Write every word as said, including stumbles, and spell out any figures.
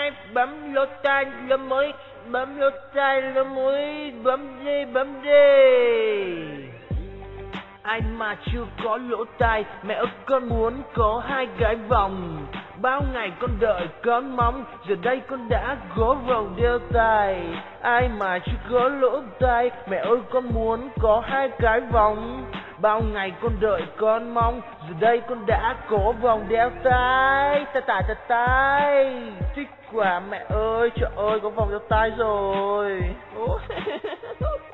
tay, bấm lỗ tai lên mũi, bấm lỗ tai lên mũi, bấm đi, bấm đi. Ai mà chưa có lỗ tai, mẹ ơi con muốn có hai cái vòng. Bao ngày con đợi con mong, giờ đây con đã có vòng đeo tay. Ai mà chưa có lỗ tai, mẹ ơi con muốn có hai cái vòng. Bao ngày con đợi con mong, giờ đây con đã có vòng đeo tay. Tai tai tai tai, thích quá mẹ ơi, trời ơi có vòng đeo tay rồi.